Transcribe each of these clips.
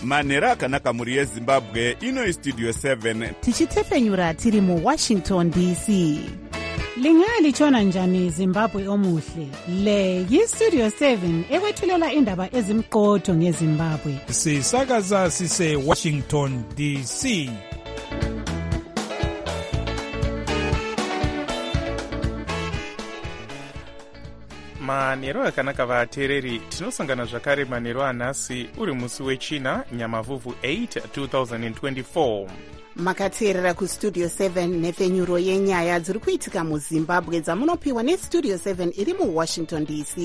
manhero akanaka mhuri yezimbabwe. Ino istudio 7 tichitefenyura tiri muwashington dc. Lingalitshona njani Zimbabwe omuhle? Le yistudio 7 ekwethulela indaba ezimqotho ngeZimbabwe. Sisakaza sise Washington DC. Manhero akanaka vateereri, tinosangana zvakare manhero anhasi uri musi wechina nyamavhuvhu 8 2024. Makateerera kustudio 7 nefenyuro yenyaya dziri kuitika muZimbabwe dzamunopiwa nestudio 7 iri muwashington dc.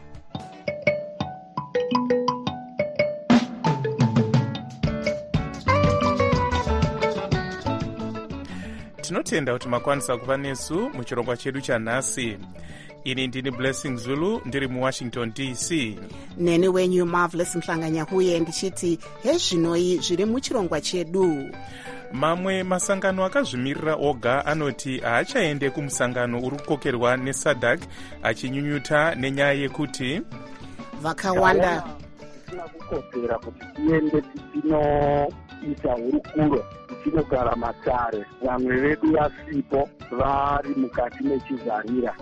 Tinotenda kuti makwanisa kuva nesu muchirongwa chedu chanhasi. Ini ndini Blessing Zulu ndiri muWashington DC. Neni wenyu Marvelous Mhlanganyahuye ndichiti hezvinoi zviri muchirongwa chedu. Mamwe masangano akazvimirira oga anoti haachaende kumusangano uri kukokerwa neSADC achinyunyuta nenyaya yekuti vakawanda tisina kukodzera kuti tiende tinoita hurukuro tinogara masare, vamwe vedu vasipo vari mukati mechizarira.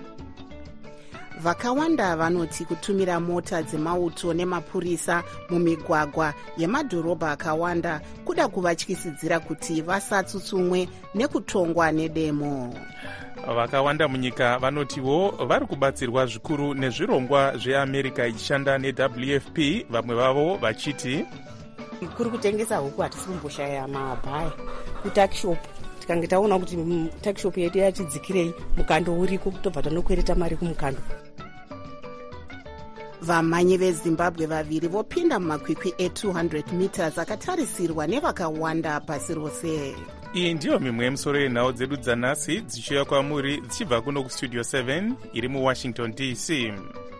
Vakawanda vanoti kutumira mota dzemauto nemapurisa mumigwagwa yemadhorobha akawanda kuda kuvatyisidzira kuti vasatsutsumwe nekutongwa nedemo. Vakawanda munyika vanotiwo vari kubatsirwa zvikuru nezvirongwa zveAmerica ichishanda neWFP, vamwe vavo vachiti kuri kutengesa huku hatisi kumboshaya mabhaya kutakishop. Tikange taona kuti takishop yedu yachidzikirei, mukando uriko, tobva tanokwereta mari kumukando. Vamhanyi veZimbabwe vaviri vopinda mumakwikwi e200 meters akatarisirwa nevakawanda pasi rose. Iyi ndiyo mimwe yemusoro yenhau dzedu dzanhasi dzichiuya kwamuri dzichibva kuno kustudio 7 iri muWashington DC.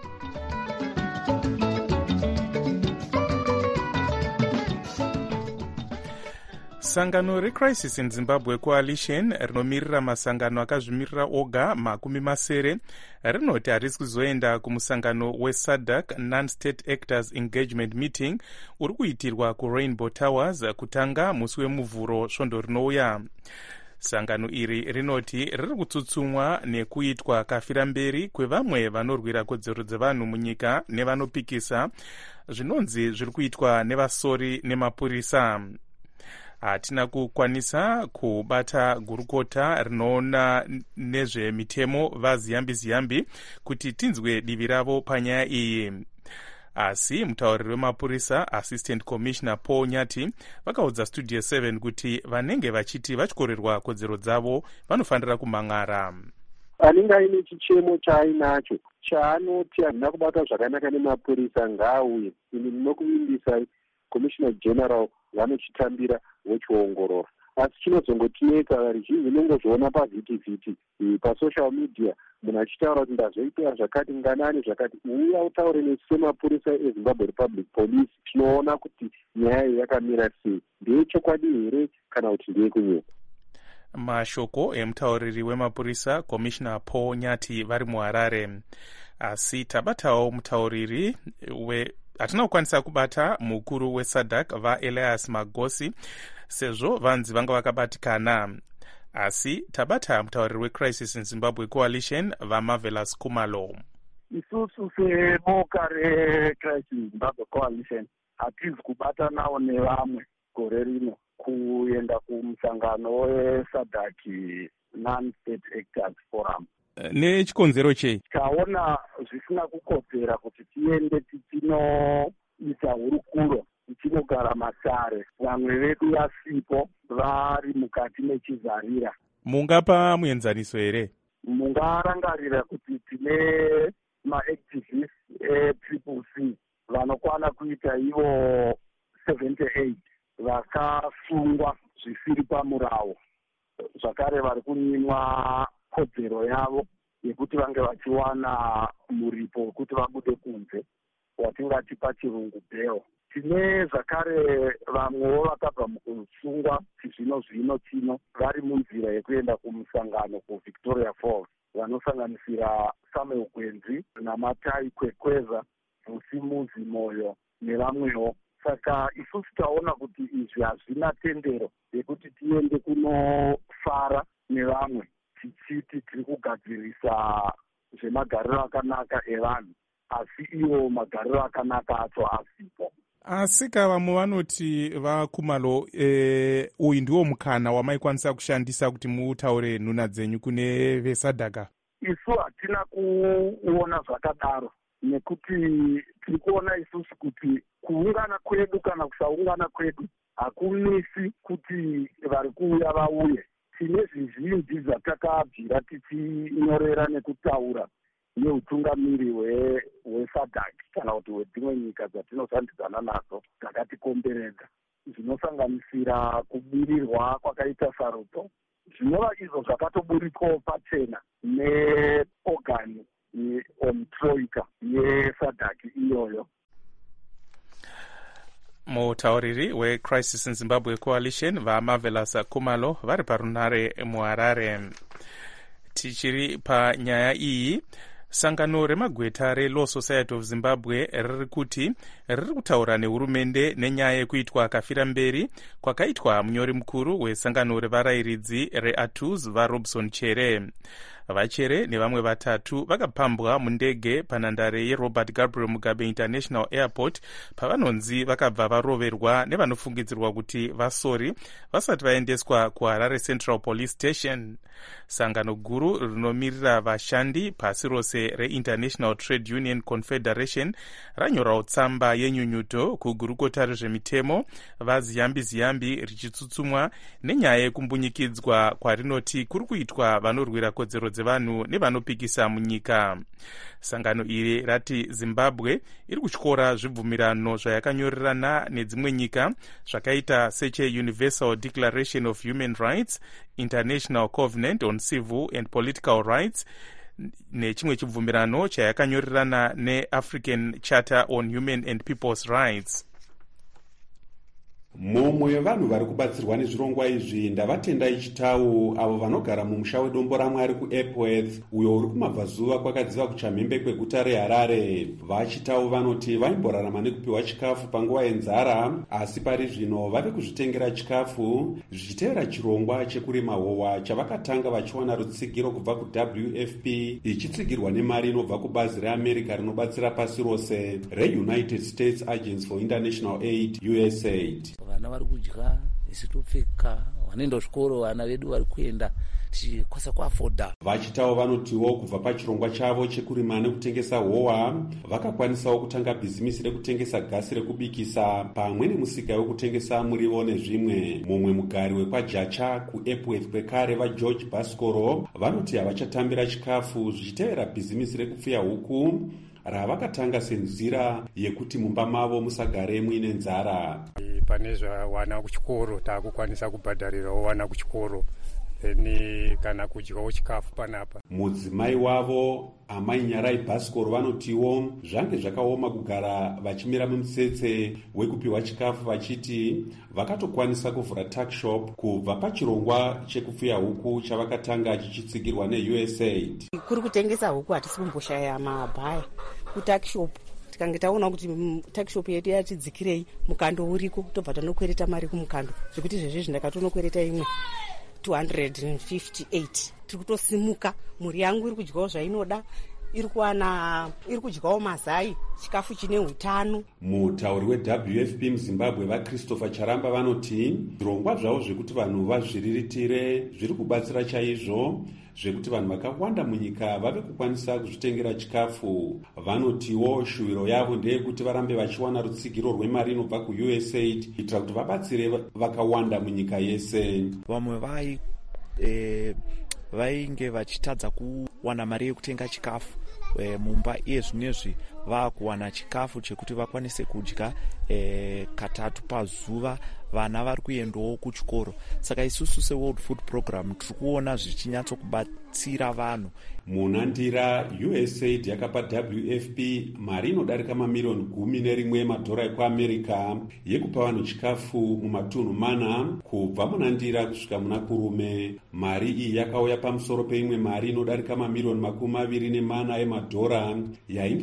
Sangano reCrisis in Zimbabwe Coalition rinomirira masangano akazvimirira oga makumi masere rinoti harisi kuzoenda kumusangano weSADC Non-State Actors Engagement Meeting uri kuitirwa kuRainbow Towers kutanga musi wemuvhuro svondo rinouya. Sangano iri rinoti riri kutsutsumwa nekuitwa kafira mberi kwevamwe vanorwira kodzero dzevanhu munyika nevanopikisa zvinonzi zviri kuitwa nevasori nemapurisa. Hatina kukwanisa kubata gurukota rinoona nezvemitemo vaZiyambi kuti tinzwe divi ravo panyaya iyi. Asi mutauriri wemapurisa Assistant Commissioner Paul Nyati vakaudza Studio 7 kuti vanenge vachiti vachikorerwa kodzero dzavo vanofanira kumang'ara. Anenge aine chichemo chaainacho chaanoti handina kubata zvakanaka nemapurisa ngaauye. Ini ndinokuvimbisa Commissioner General vanochitambira vochiongorora. Asi chinozongotineka ruzhinji nongozviona pavhitivhiti pasocial media munhu achitaura kuti ndazoita zvakati nganani zvakati, uya utaure nesu semapurisa eZimbabwe Republic Police tinoona kuti nyaya iyi yakamira sei, ndeyechokwadi here kana kuti ndeyekunyepa. Mashoko emutauriri wemapurisa Commissioner Paul Nyati vari muHarare. Asi tabatawo mutauriri hatina kukwanisa kubata mukuru weSADC vaElias Magosi sezvo vanzi vanga vakabatikana. Asi tabata mutauriri weCrisis in Zimbabwe Coalition vaMarvelous Kumalo. Isusu seboka reCrisis in Zimbabwe Coalition hatizi kubatanawo nevamwe gore rino kuenda kumusangano weSADC Non-State Actors Forum. Nechikonzero chei? Taona zvisina kukodzera kuti tiende tinoita hurukuro tinogara masare, vamwe vedu vasipo vari mukati mechizarira. Mungapa muenzaniso here? Mungarangarira kuti tine maactivists eCCC vanokwana kuita ivo 78 vakasungwa zvisiri pamurawo, zvakare vari kunyimwa kodzero yavo yekuti vange vachiwana muripo wekuti vabude kunze watingati pachirungu bail. Tine zvakare vamwewo vakabva mukusungwa zvino tino vari munzira yekuenda kumusangano kuVictoria Falls vanosanganisira Samuel Gwenzi naMatai Kwekweza, Vusimuzi Moyo nevamwewo. Saka isusu taona kuti izvi hazvina tendero yekuti tiende kunofara nevamwe tichiti tiri kugadzirisa zvemagariro akanaka evanhu, asi iwo magariro akanaka acho asipo. Asika vamwe vanoti vaKumalo, uyu ndiwo mukana wamaikwanisa kushandisa kuti mutaure nhuna dzenyu kune vesadhaka. Isu hatina kuona zvakadaro, nekuti tiri kuona isusu kuti kuungana kwedu kana kusaungana kwedu hakumisi kuti vari kuuya vauye. Tine zvizhinji zvatakabvira tichinyorera nekutaura neutungamiri hwesadhak kana kuti hwedzimwe nyika dzatinoshandidzana nadzo dzakatikomberedza, zvinosanganisira kubirirwa kwakaita sarudzo, zvinova izvo zvakatoburikwawo pachena neogani omtroika yesadhak iyoyo. Mutauriri weCrisis in Zimbabwe Coalition vaMarvelous Khumalo vari parunare muHarare. Tichiri panyaya iyi, sangano remagweta reLaw Society of Zimbabwe riri kuti riri kutaura nehurumende nenyaya yekuitwa kafira mberi kwakaitwa munyori mukuru wesangano revarayiridzi reATUS vaRobson Chere. Vachere nevamwe vatatu vakapambwa mundege panhandare yeRobert Gabriel Mugabe International Airport pavanonzi vakabva varoverwa nevanofungidzirwa kuti vasori vasati vaendeswa kuHarare Central Police Station. Sangano guru rinomirira vashandi pasi rose reInternational Trade Union Confederation ranyorawo tsamba yenyunyuto kugurukota rezvemitemo vaZiyambi richitsutsumwa nenyaya yekumbunyikidzwa kwarinoti kuri kuitwa vanorwira kodzero dzevanhu nevanopikisa munyika. Sangano iri rati Zimbabwe iri kutyora zvibvumirano zvayakanyorerana nedzimwe nyika zvakaita seche Universal Declaration of Human Rights, International Covenant on Civil and Political Rights nechimwe chibvumirano chayakanyorerana neAfrican Charter on Human and People's Rights. Mumwe wevanhu vari kubatsirwa nezvirongwa izvi ndavatendai Chitau avo vanogara mumusha wedombo raMwari kuEpworth uyo uri kumabvazuva kwakadziva kuchamhembe kweguta reHarare. VaChitau vanoti vaimborarama nekupiwa chikafu panguva yenzara, asi pari zvino vave kuzvitengera chikafu zvichitevera chirongwa chekurima howa chavakatanga vachiwana rutsigiro kubva kuWFP ichitsigirwa nemari inobva kubazi reAmerica rinobatsira pasi rose reUnited States Agency for International Aid, USAID. Vana vari kudya, isi topfeka, vanoenda kuzvikoro, vana vedu vari kuenda tichikwasa kuafodha. VaChitau vanotiwo kubva pachirongwa chavo chekurima nekutengesa howa vakakwanisawo kutanga bhizimisi rekutengesa gasi rekubikisa pamwe nemusika wekutengesa muriwo nezvimwe. Mumwe mugari wekwaJacha kuEpworth kwekare vaGeorge Baskoro vanoti havachatambira chikafu zvichitevera bhizimisi rekupfuya huku ravakatanga senzira yekuti mumba mavo musagare muine nzara. Pane zvawana kuchikoro taakukwanisa kubhadharirawo wana kuchikoro, kana kudyawo chikafu panapa. Mudzimai wavo Amai Nyarai Baskoro vanotiwo zvange zvakaoma kugara vachimira mumutsetse wekupiwa chikafu vachiti vakatokwanisa kuvhura tuckshop kubva pachirongwa chekupfuya huku chavakatanga chichitsigirwa neUSAID. Kuri kutengesa huku hatisi kumboshaya mabhaya kutuckshop. Tikange taona kuti tuckshop yedu yatidzikirei mukando uriko tobva tanokwereta mari kumukando zvekuti zvezvezvi ndakatonokwereta imwe 258. Tiri kutosimuka, mhuri yangu iri kudyawo zvainoda, iri kudyawo mazai, chikafu chine hutano. Mutauri weWFP muZimbabwe vaChristopher Charamba vanoti zvirongwa zvavo zvekuti vanhu vazviriritire zviri kubatsira chaizvo, zvekuti vanhu vakawanda munyika vave kukwanisa kuzvitengera chikafu. Vanotiwo shuwiro yavo ndeyekuti varambe vachiwana rutsigiro rwemari inobva kuUSAID kuitira kuti vabatsire vakawanda munyika yese. Vamwe vainge vachitadza kuwana mari yekutenga chikafu mumba, iye zvinezvi vakuwana chikafu chekuti vakwanise kudya katatu pazuva. Vana vari kuendawo kuchikoro. Saka isusu seWorld Food Program tiri kuona zvichinyatsokubatsira vanhu. Munandira USAID yakapa WFP mari inodarika mamiliyoni 11 madhora ekuAmerica yekupa vanhu chikafu mumatunhu mana kubva munandira kusvika muna Kurume. Mari iyi yakauya pamusoro peimwe mari inodarika mamiliyoni 24 emadhora yainge yatopiwa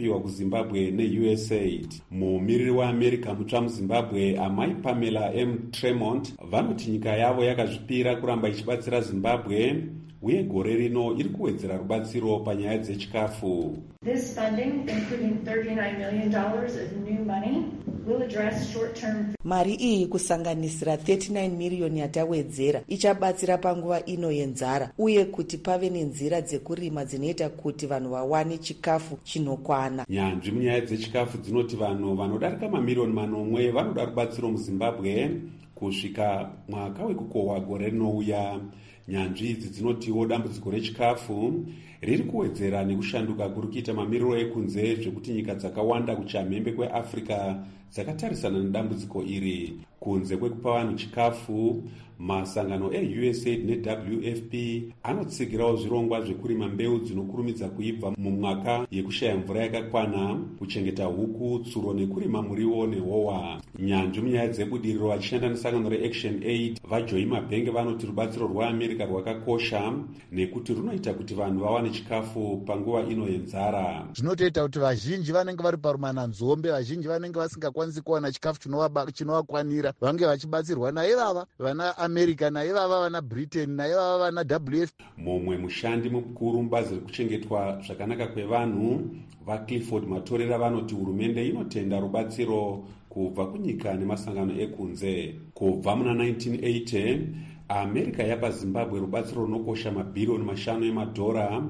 dzinopiwa kuzimbabwe neusaid. Mumiriri weamerica mutsva muzimbabwe amai Pamela M. Tremont vanoti nyika yavo yakazvipira kuramba ichibatsira zimbabwe uye gore rino iri kuwedzera rubatsiro panyaya dzechikafu. This funding, including $39 million of new money, will address short-term. Mari iyi kusanganisira 39 miriyoni yatawedzera ichabatsira panguva ino yenzara uye kuti pave nenzira dzekurima dzinoita kuti vanhu vawane chikafu chinokwana. Nyanzvi munyaya dzechikafu dzinoti vanhu vanodarika mamiriyoni 9 vanoda rubatsiro muzimbabwe kusvika mwaka wekukohwa gore rinouya. Nyanzvi idzi dzinotiwo dambudziko rechikafu riri kuwedzera nekushanduka kuri kuita mamiriro ekunze zvekuti nyika dzakawanda kuchamhembe kweAfrica dzakatarisana nedambudziko iri. Kunze kwekupa vanhu chikafu, masangano eUSAID neWFP anotsigirawo zvirongwa zvekurima mbeu dzinokurumidza kuibva mumwaka yekushaya mvura yakakwana, kuchengeta huku, tsuro nekurima muriwo nehowa. Nyanzvi munyaya dzebudiriro vachishanda nesangano reAction Aid vaJoy Mabhenge vanoti rubatsiro rweAmerica rwakakosha nekuti runoita kuti vanhu vawane chikafu panguva ino yenzara. Zvinotoita kuti vazhinji vanenge vari parumananzombe, vazhinji vanenge vasingakwanisi kuwana chikafu chinovakwanira vange vachibatsirwa naivava vana America, naivava vana Britain, naivava vana WFP. Mumwe mushandi mukuru mubazi rekuchengetwa zvakanaka kwevanhu vaClifford Matorera vanoti hurumende inotenda rubatsiro kubva kunyika nemasangano ekunze. Kubva muna 1980 America yapa Zimbabwe rubatsiro runokosha mabhiriyoni 5 emadhora,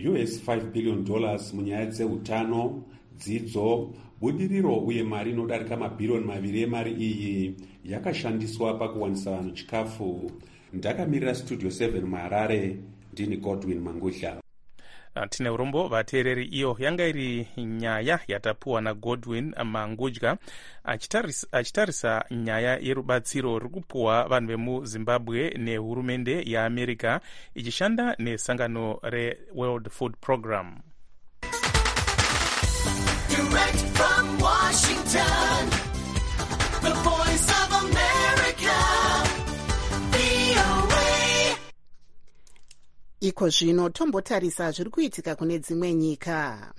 $5 billion munyaya dzeutano, dzidzo, budiriro uye mari inodarika mabhiriyoni 2 emari iyi yakashandiswa pakuwanisa vanhu chikafu. Ndakamirira Studio 7 muHarare, ndini Godwin Mangudla. Tine urombo vateereri, iyo yanga iri nyaya yatapuwa naGodwin Mangudla achitarisa nyaya yerubatsiro ruri kupuwa vanhu vemuzimbabwe nehurumende yeAmerica ichishanda nesangano reWorld Food Program. Direct from Washington, the voice of America, VOA. Iko zvino tombotarisa zviri kuitika kune dzimwe nyika.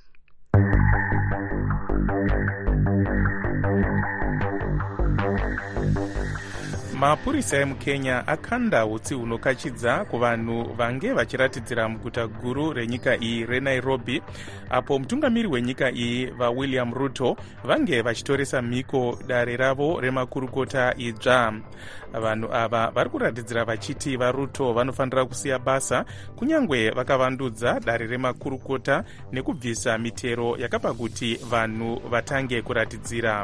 Mapurisa emuKenya akanda utsi hunokachidza kuvanhu vange vachiratidzira muguta guru renyika iyi reNairobi, apo mutungamiri wenyika iyi vaWilliam Ruto vange vachitoresa mhiko dare ravo remakurukota idzva. Vanhu ava vari kuratidzira vachiti vaRuto vanofanira kusiya basa kunyangwe vakavandudza dare remakurukota nekubvisa mitero yakapa kuti vanhu vatange kuratidzira.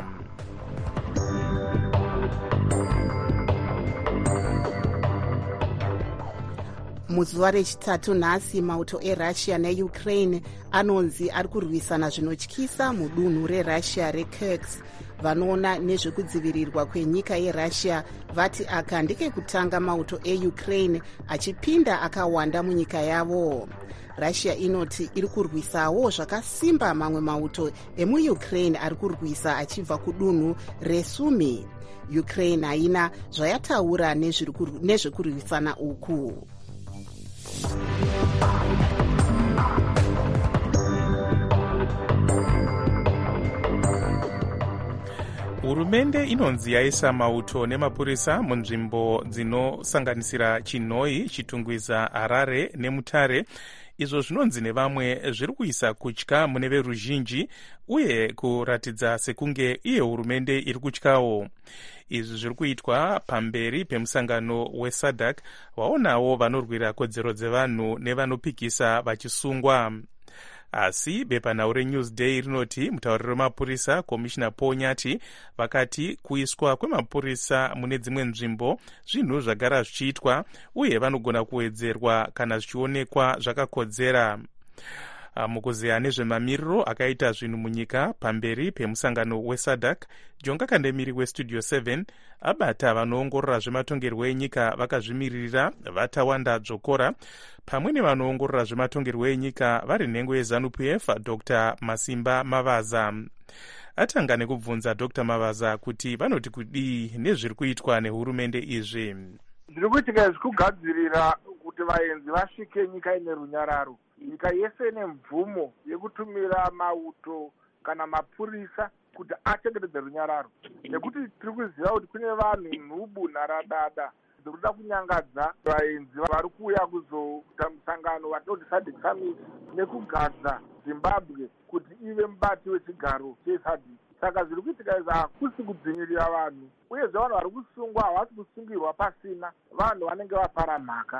Muzuva rechitatu nhasi mauto eRussia neUkraine anonzi ari kurwisana zvinotyisa mudunhu reRussia reKursk. Vanoona nezvekudzivirirwa kwenyika yeRussia vati aka ndike kutanga mauto eUkraine achipinda akawanda munyika yavo. Russia inoti iri kurwisawo zvakasimba mamwe mauto emuUkraine ari kurwisa achibva kudunhu reSumy. Ukraine haina zvayataura nezvekurwisana uku. Hurumende inonzi yaisa mauto nemapurisa munzvimbo dzinosanganisira Chinhoi, Chitungwiza, Harare neMutare. Izvo zvinonzi nevamwe zviri kuisa kutya mune veruzhinji uye kuratidza sekunge iye hurumende iri kutyawo. Izvi zviri kuitwa pamberi pemusangano weSADC waonawo vanorwira kodzero dzevanhu nevanopikisa vachisungwa. Asi bepanhau reNewsday rinoti mutauriri wemapurisa Komishina Paul Nyati vakati kuiswa kwemapurisa mune dzimwe nzvimbo zvinhu zvagara zvichiitwa uye vanogona kuwedzerwa kana zvichionekwa zvakakodzera. Mukuzeya nezvemamiriro akaita zvinhu munyika pamberi pemusangano weSADC, Jonga Kandemiri weStudio 7 abata vanoongorora zvematongerwo enyika vakazvimirira vatawanda dzokora, pamwe nevanoongorora zvematongerwo enyika vari nhengo yeZANU-PF Dr. Masimba Mavaza. Atanga nekubvunza Dr. Mavaza kuti vanoti kudii nezviri kuitwa nehurumende izvi. Zviri kuitika zvekugadzirira kuti vaenzi vasvike nyika ine runyararo. Nyika yese ine mvumo yekutumira mauto kana mapurisa kuti achengetedze runyararo, nekuti tiri kuziva kuti kune vanhu nhubu nharadada dzirikuda kunyangadza vaenzi vari kuuya kuzoita musangano vatinoti SADC summit nekugadza Zimbabwe kuti ive mubati wechigaro cheSADC. Saka zviri kuitika izvi hakusi kudzinyirira vanhu, uyezve vanhu vari kusungwa havasi kusungirwa pasina vanhu vanenge vapara mhaka.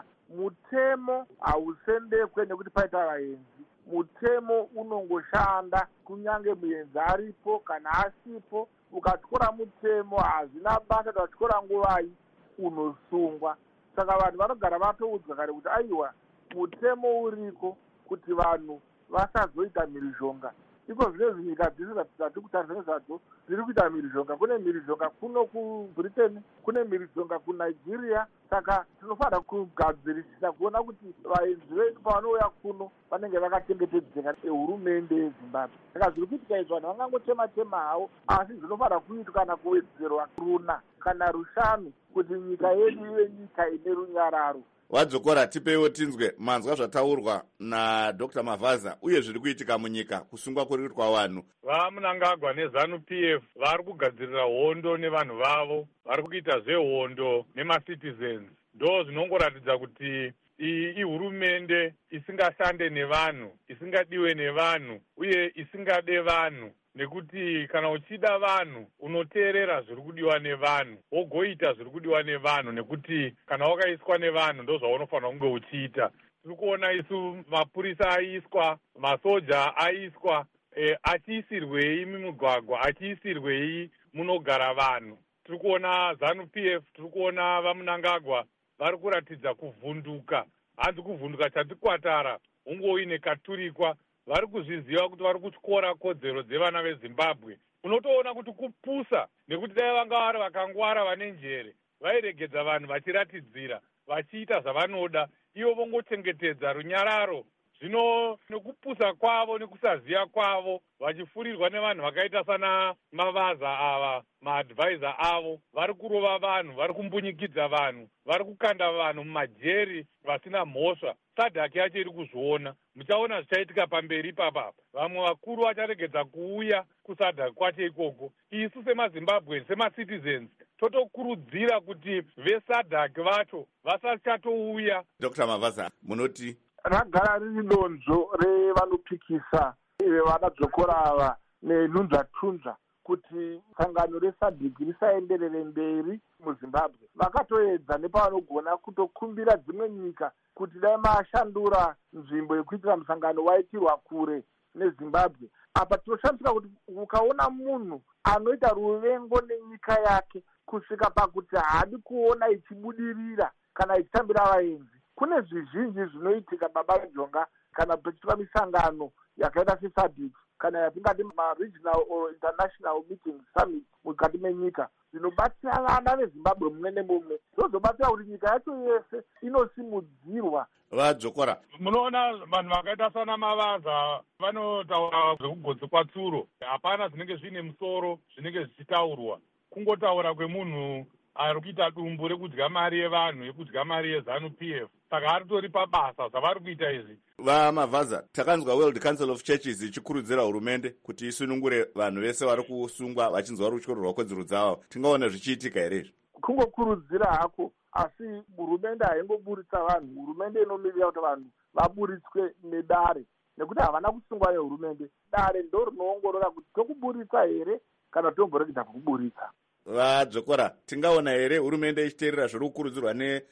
Mutemo hausendekwe nekuti paita vaenzi. Mutemo unongoshanda kunyange muenzi aripo kana asipo. Ukatyora mutemo hazvina basa kuti watyora nguvai unosungwa. Saka vanhu vanogara vatoudzwa kare kuti aiwa mutemo uriko kuti vanhu vasazoita mhirizhonga. Iko zvinezvi nyika dzese dzatiri kutarisa nezvadzo dziri kuita mhirizhonga. Kune mhirizhonga kuno kuBritain, kune mhirizhonga kuNigeria. Saka tinofanira kugadzirisisa kuona kuti vaenzi vedu pavanouya kuno vanenge vakachengetedzeka nehurumende yeZimbabwe. Saka zviri kuitika izvi vanhu vangangotema-tema havo, asi zvinofanira kuitwa kana kuwedzerwa runa kana rushanu kuti nyika yedu ive nyika ine runyararo. Wadzokora tipeiwo tinzwe manzwa zvataurwa naDr. Mavaza uye zviri kuitika munyika kusungwa kuritwa vanhu. VaMnangagwa neZANU-PF vari kugadzirira hondo nevanhu vavo, vari kuita zvehondo nemacitizens. Ndo zvinongoratidza kuti iyi ihurumende isingashande nevanhu, isingadiwe nevanhu uye isingade vanhu. Nekuti kana uchida vanhu unoteerera zviri kudiwa nevanhu, wogoita zviri kudiwa nevanhu, nekuti kana wakaiswa nevanhu ndozvaunofanira kunge uchiita. Tiri kuona isu mapurisa aiswa, masoja aiswa, achiisirwei mumugwagwa, achiisirwei munogara vanhu. Tiri kuona ZANU-PF, tiri kuona vaMnangagwa vari kuratidza kuvhunduka. Hanzi kuvhunduka chati kwatara, ungoine katurikwa. Vari kuzviziva kuti vari kutyora kodzero dzevana veZimbabwe. Unotoona kuti kupusa, nekuti dai vanga vari vakangwara vane njere, vairegedza vanhu vachiratidzira, vachiita zvavanoda, ivo vongochengetedza runyararo. Zvino nekupusa kwavo nekusaziva kwavo, vachifurirwa nevanhu vakaita sana Mavaza ava, maadvisor avo, vari kurova vanhu, vari kumbunyikidza vanhu, vari kukanda vanhu mumajeri vasina mhosva. SADC yacho iri kuzviona. Muchaona zvichaitika pamberi ipapa. Vamwe vakuru vacharegedza kuuya kuSADC kwacho ikoko. Isu semaZimbabwe, semacitizens, totokurudzira kuti veSADC vacho vasachatouya. Dr. Mavaza, munoti? Ragara riri donzvo revanopikisa vevadadzokora ava nenhunzvatunzva kuti sangano reSADC risaenderere mberi muZimbabwe. Vakatoedza nepavanogona kutokumbira dzimwe nyika kuti dai mashandura nzvimbo yekuitira musangano waitirwa kure neZimbabwe. Apa tinoshandisira kuti ukaona munhu anoita ruvengo nenyika yake kusvika pakuti haadi kuona ichibudirira kana ichitambira vaenzi. Kune zvizhinji zvinoitika baba vejonga kana pachiitwa misangano yakaita seSADC kana yatingati ma-regional or international meeting summit mukati menyika zvinobatsira vana veZimbabwe mumwe nemumwe, zvozobatsira kuti nyika yacho yese inosimudzirwa. Vadzokora, munoona vanhu vakaita sana Mavaza vanotaura zvekugotsi kwatsuro. Hapana zvinenge zvine musoro zvinenge zvichitaurwa. Kungotaura kwemunhu ari kuita dumbu rekudya mari yevanhu, yekudya mari yeZANU-PF. Saka aritori pabasa zvavari kuita izvi. VaMavaza, takanzwa World Council of Churches ichikurudzira hurumende kuti isunungure vanhu vese vari kusungwa vachinzwa vari kutyorerwa kodzero dzavo. Tingaona zvichiitika here? Kungokurudzira hako, asi hurumende haingoburitsa vanhu. Hurumende inomirira kuti vanhu vaburitswe nedare, nekuti havana kusungwa nehurumende. Dare ndo rinoongorora kuti tokuburitsa here kana tomboregedza kukuburitsa. Vadzokora, tingaona here hurumende ichiteerera zviri kukurudzirwa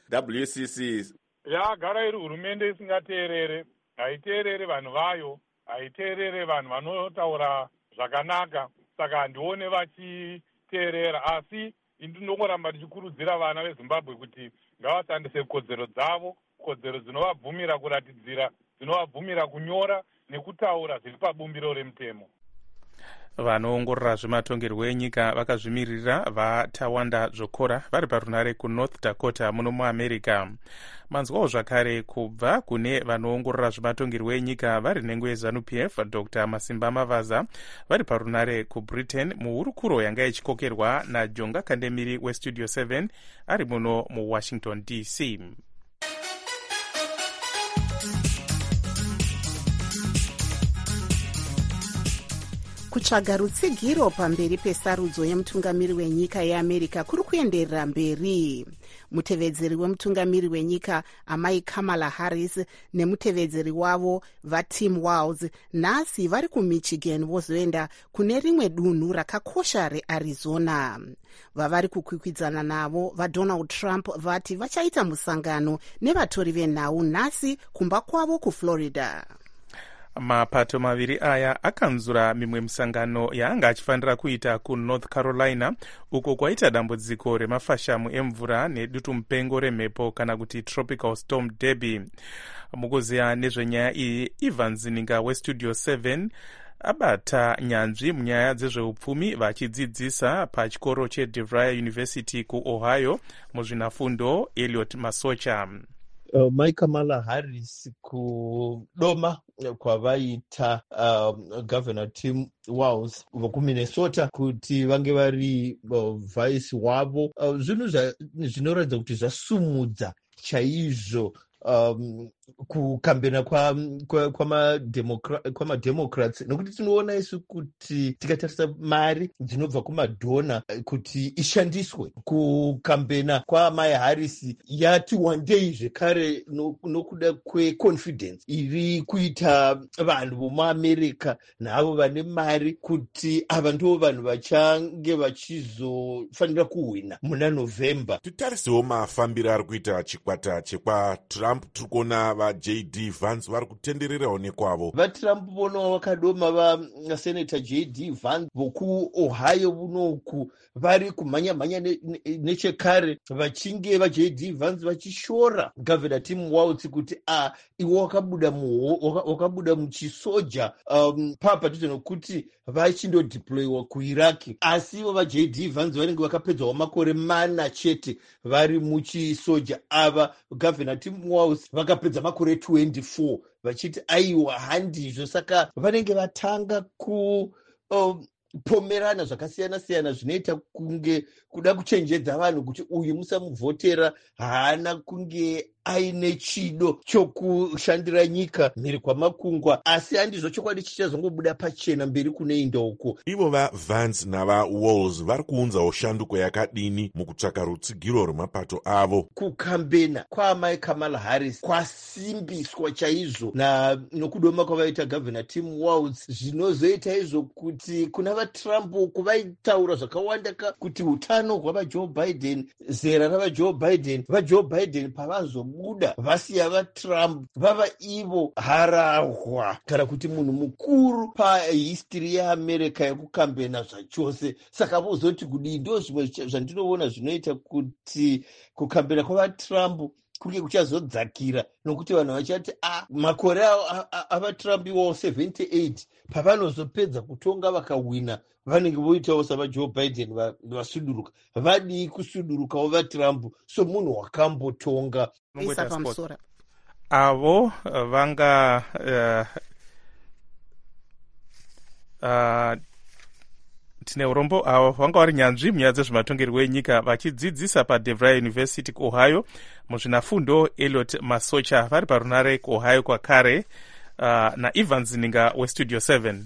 neWCC? Yagara iri hurumende isingateerere, haiteerere vanhu vayo, haiteerere vanhu vanotaura zvakanaka. Saka handione vachiteerera, asi ndinongoramba ndichikurudzira vana veZimbabwe kuti ngavashandise kodzero dzavo, kodzero dzinovabvumira kuratidzira, dzinovabvumira kunyora nekutaura zviri pabumbiro remutemo. Vanoongorora zvematongerwo enyika vakazvimirira vaTawanda Zokora vari parunare kuNorth Dakota muno muAmerica. Manzwawo zvakare kubva kune vanoongorora zvematongerwo enyika vari nhengo yeZANU-PF Dr. Masimba Mavaza vari parunare kuBritain muhurukuro yanga ichikokerwa naJonga Kandemiri weStudio 7 ari muno muWashington DC. kutsvaga rutsigiro pamberi pesarudzo yemutungamiri wenyika yeamerica kuri kuenderera mberi. Mutevedzeri wemutungamiri wenyika amai Kamala Harris nemutevedzeri wavo vaTim Walz nhasi vari kumichigan vozoenda kune rimwe dunhu rakakosha reArizona. Vavari kukwikwidzana navo vaDonald Trump vati vachaita musangano nevatori venhau nhasi kumba kwavo kuFlorida. Mapato maviri aya akanzura mimwe misangano yaanga achifanira kuita kuNorth Carolina uko kwaita dambudziko remafashamu emvura nedutu mupengo remhepo kana kuti tropical storm Debby. Mukuziya nezvenyaya iyi, Ivan Zininga weStudio 7 abata nyanzvi munyaya dzezveupfumi vachidzidzisa pachikoro cheDeVry University kuOhio muzvinafundo Elliot Masocha. Mai Kamala Harris kudoma kwavaita Governor Tim Walz vokuMinnesota kuti vange vari vice wavo, zvinhu zvinoratidza kuti zvasumudza chaizvo kukambena kwamademocrats, nokuti tinoona isu kuti tikatarisa mari dzinobva kumadhona kuti ishandiswe kukambena kwaamai Harris yati wandei zvekare nokuda kweconfidence iri kuita vanhu vomuamerica navo vane mari kuti ava ndo vanhu vachange vachizofanira kuhwina muna November. Titarisewo mafambiro ari kuita chikwata chekwaTrump. Tiri kuona vaJD Vance vari kutendererawo nekwavo. VaTrump vono vakadoma vaSenator JD Vance vokuOhio vunoku vari kumhanya-mhanya nechekare vachinge vaJD Vance vachishora Governor Tim Walz kuti iwe wakabuda muchisoja padhuze nokuti vachindodeployiwa kuIraq, asi ivo vaJD Vance vanenge vakapedzawo makore 4 chete vari muchisoja. Ava Governor Tim Walz vakapedza makore 24 vachiti aiwa handizvo. Saka vanenge vatanga kupomerana zvakasiyana-siyana zvinoita kunge kuda kuchenjedza vanhu kuti uyu musamuvhotera, haana kunge aine chido chokushandira nyika mhiri kwamakungwa, asi handizvo chokwadi chichazongobuda pachena mberi kunoenda uko. Ivo vaVance navaWalz vari kuunzawo shanduko yakadini mukutsvaka rutsigiro rwemapato avo. Kukambena kwaamai Kamala Harris kwasimbiswa chaizvo nokudoma kwavaita Governor Tim Walz, zvinozoita izvo kuti kuna vaTrump kuvaitaura zvakawanda kuti utano hwavaJoe Biden, zera ravaJoe Biden, vaJoe Biden pavazobuda vasiya vaTrump vava ivo harahwa kana kuti munhu mukuru pahistiri yeAmerica yekukambena zvachose. Saka vozoti kudii? Ndo zvimwe zvandinoona zvinoita kuti kukambena kwavaTrump kunge kuchazodzakira, nokuti vanhu vachati makore avaTrump iwawo 78 pavanozopedza kutonga vakahwina vanenge voitawo savaJoe Biden vasuduruka. Vadii kusudurukawo vaTrump somunhu wakambotonga avo vanga tine urombo avo vanga vari nyanzvi munyaya dzezvematongerwo enyika vachidzidzisa paDeVry University kuOhio muzvinafundo Elliot Masocha vari parunare kuOhio kwakare naIvan Zininga weStudio 7.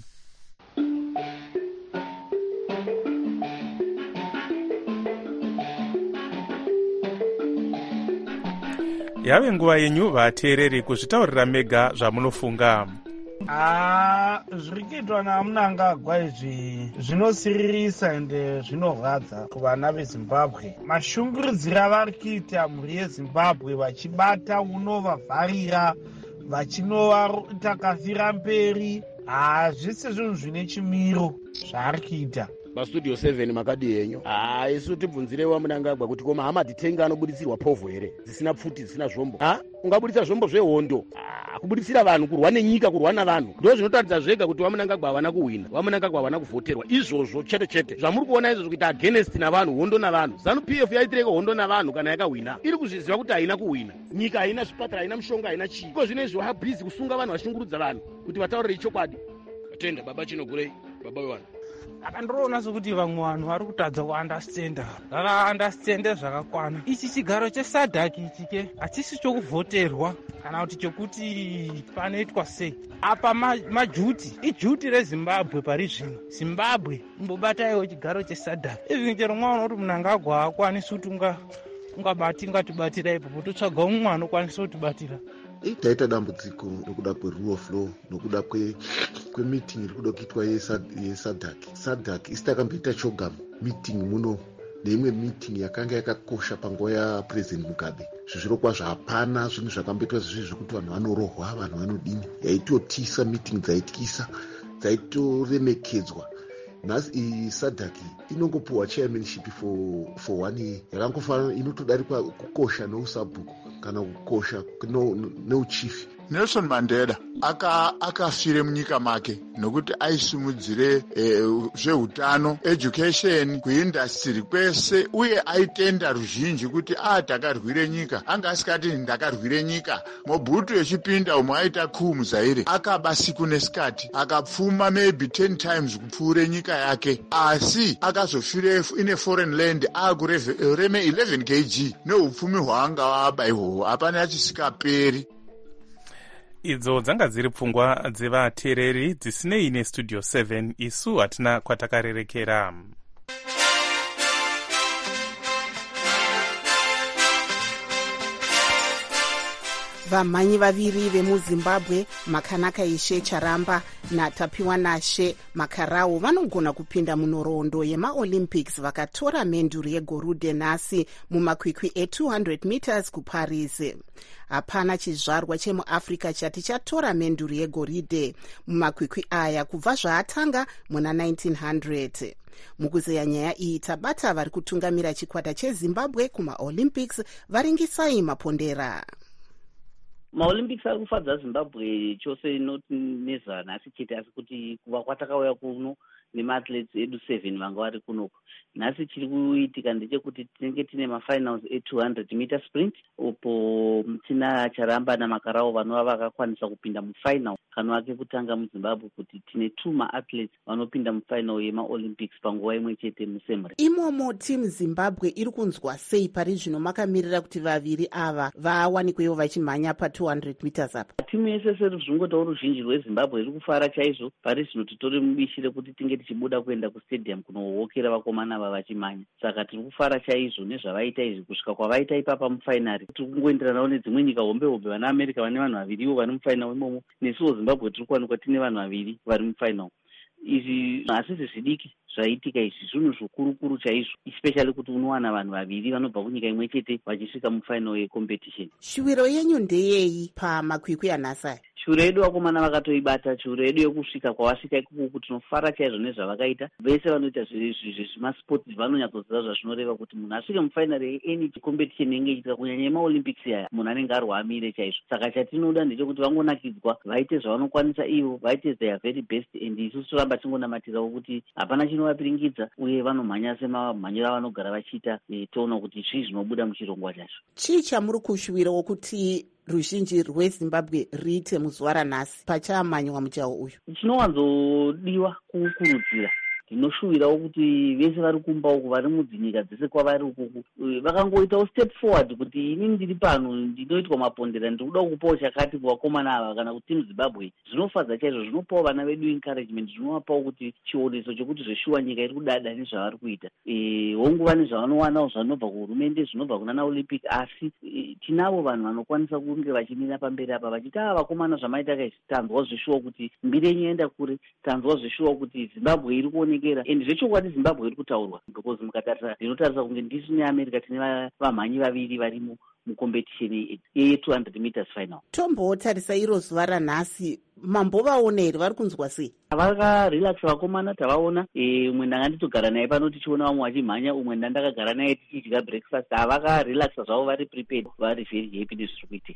Yave nguva yenyu vateereri kuzvitaurira mega zvamunofunga. Zviri kuitwa naMunangagwa izvi zvinosiririsa ende zvinorwadza kuvana veZimbabwe. Mashungurudziro avari kuita mhuri yeZimbabwe vachibata unovavharira vachinovatakafira mberi, zvese zvinhu zvine chimiro zvaari kuita. paStudio 7 makadi henyu. Isu tibvunzirewa Munangagwa kuti koma Hamad Tenga anobuditsirwa povho here dzisina pfuti dzisina zvombo. Ungabuditsa zvombo zvehondo, kubuditsira vanhu, kurwa nenyika, kurwa navanhu, ndo zvinotaridza zvega kuti waMunangagwa havana kuhwina, waMunangagwa havana kuvhoterwa. Izvozvo chete chete zvamuri kuona izvo kuita against navanhu, hondo navanhu. ZANU-PF yaitireko hondo navanhu kana yakahwina, iri kuzviziva kuti haina kuhwina. Nyika haina zvipatara, haina mishonga, haina chii. Iko zvinezvi wabhizi kusunga vanhu vashingurudza vanhu kuti vataurire chokwadi. Atenda baba chinogurei baba wevanhu. akandiroona sokuti vamwe vanhu vari kutadza kuandastenda vakaandastende zvakakwana. Ichi chigaro chesadhaki ichi ke hachisi chokuvhoterwa kana kuti chokuti panoitwa sei. Apa majuti ijuti rezimbabwe pari zvino. Zimbabwe imbobataiwo chigaro chesadhaki. Izvi chero mwaona kuti Mnangagwa akwanisi kuti ungatibatira ipopo totsvaga mumwe anokwanisa kutibatira. Taita dambudziko nokuda kwerule of law nokuda kwemeeting iri kuda kuitwa yesadhak isi takamboita chogam meeting muno neimwe meeting yakanga yakakosha panguva yapresident Mugabe. Zvizviro kwazvo hapana zvinhu zvakamboitwa zvizvi zvekuti vanhu vanorohwa vanhu vanodini. Yaitotisa meeting dzaityisa dzaitoremekedzwa. Nhasi sadhaki inongopuhwa chairmanship for 1 year. Yakangofanana inotodarikwa kukosha neusabhuku kana kukosha neuchifi. Nelson Mandela akafire munyika make nokuti aisimudzire zveutano, education, kuindastry kwese, uye aitenda ruzhinji kuti takarwire nyika. Anga asikati ndakarwire nyika. Mobutu echipinda umwe aita coup muZaire akaba siku nesikati akapfuma maybe 10 times kupfuure nyika yake, asi akazofire ine foreign land akureme 11 kg neupfumi hwaanga waba ihwohwo hapana chisikaperi. Idzo dzanga dziri pfungwa dzevateereri dzisinei nestudio 7 isu hatina kwatakarerekera. Vamhanyi vaviri vemuZimbabwe Makanaka Ishe Charamba naTapiwanashe Makarau vanogona kupinda munhoroondo yemaolympics vakatora menduru yegorude nhasi mumakwikwi e200 meters kuParis. Hapana chizvarwa chemuAfrica chati chatora menduru yegoridhe mumakwikwi aya kubva zvaatanga muna 1900. Mukuzeya nyaya iyi tabata vari kutungamira chikwata cheZimbabwe kumaolympics varingisai mapondera. maolympics ari kufadza Zimbabwe chose noti nezvanhasi chete, asi kuti kuva kwatakauya kuno nemaathletes edu 7 vanga vari kunoko. Nhasi chiri kuitika ndechekuti tinenge tine mafinals e200 meter sprint upo tina Charamba naMakarau vanova vakakwanisa kupinda mufinal kanwa kekutanga muZimbabwe, kuti tine 2 maathletes vanopinda mufinal yemaolympics panguva imwe chete musemre. Imomo timu Zimbabwe iri kunzwa sei pari zvino makamirira kuti vaviri ava vawanikwewo vachimhanya pa200 meters apa? Timu yese seruzvingotawo ruzhinji rweZimbabwe iri kufara chaizvo pari zvino titori mubishi rekuti tinge tichibuda kuenda kustadium kunohokera vakomana ava vachimhanya. Saka tiri kufara chaizvo nezvavaita izvi kusvika kwavaita ipapa mufainari. Tiri kungoenderanawo nedzimwe nyika hombe hombe, vana America vane vanhu vaviriwo vari mufainal imomo, nesuwo Zimbabwe tiri kuwanikwa tine vanhu vaviri vari mufainal. Izvi hasisi zvidiki zvaitika, izvi zvinhu zvikuru chaizvo, especially kuti unowana vanhu vaviri vanobva kunyika imwe chete vachisvika mufainal yecompetition. Shuviro yenyu ndeyei pamakwikwi anhasi? Shuro yedu vakomana vakatoibata, shuro yedu yekusvika kwavasvika ikoko tinofara chaizvo nezvavakaita. Vese vanoita zvemasports vanonyatsoziva zvazvinoreva kuti munhu asvike mufainari yeany competition inenge ichiitika, kunyanya yemaolympics aya, munhu anenge arwa amire chaizvo. Saka chatinoda ndechekuti vangonakidzwa, vaite zvavanokwanisa ivo, vaite their very best, and isusu toramba tingonamatirawo kuti hapana chinovapiringidza, uye vanomhanya semamhanyiro avanogara vachiita, toona kuti zvii zvinobuda muchirongwa chacho. Chii chamuri kushuvirawo kuti ruzhinji rweZimbabwe riite muzuva ranhasi pachamanywa mujaho uyu? Chinowanzodiwa kukurudzira, ndinoshuvirawo kuti vese vari kumba uku, vari mudzinyika dzese kwavari ukuku, vakangoitawo step forward kuti inini ndiri pano ndinoitwa mapondera, ndikuda kupawo chakati kuvakomana ava kana kuti timu Zimbabwe. Zvinofadza chaizvo, zvinopawo vana vedu encouragement, zvinovapawo kuti chioneso chekuti zveshuwa nyika iri kudada nezvavari kuita. Honguva nezvavanowanawo zvanobva kuhurumende, zvinobva kuna Olympic, asi tinavo vanhu vanokwanisa kunge vachimira pamberi apa vachiti vakomana zvamaita kaizvi, tanzwa zveshuwa kuti mbiri yenyu yaenda kure, tanzwa zveshuwa kuti Zimbabwe iri kuonekera, and zvechokwadi Zimbabwe iri kutaurwa, because mukatarisa ndinotarisa kunge ndisu neAmerica tine vamhanyi vaviri varimo mucompetition ye200 meters final. Tombotarisa iro zuva ranhasi, mambovaona here, vari kunzwa sei? Vakarelaxa vakomana, tavaona. Umwe ndanga nditogara naye pano tichiona vamwe vachimhanya, umwe ndandakagara naye tichidya breakfast. Vakarelaxa zvavo, vari prepared, vari very happy nezviri kuitika.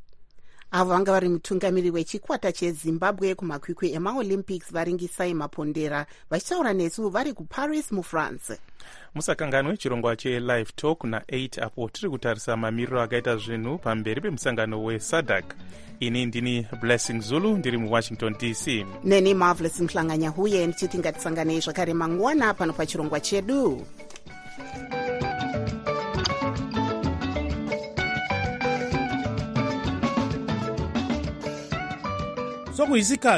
Avo vanga vari mutungamiri wechikwata cheZimbabwe kumakwikwi emaolympics varingisai mapondera, vachitaura nesu vari kuParis muFrance. musakanganwe chirongwa chelive talk na8 apo tiri kutarisa mamiriro akaita zvinhu pamberi pemusangano wesadc. ini ndini Blessing Zulu ndiri muwashington DC. neni Marvelous Mhlanganya huye ndichiti ngatisanganei zvakare mangwana pano pachirongwa chedu. sokuyisikhathi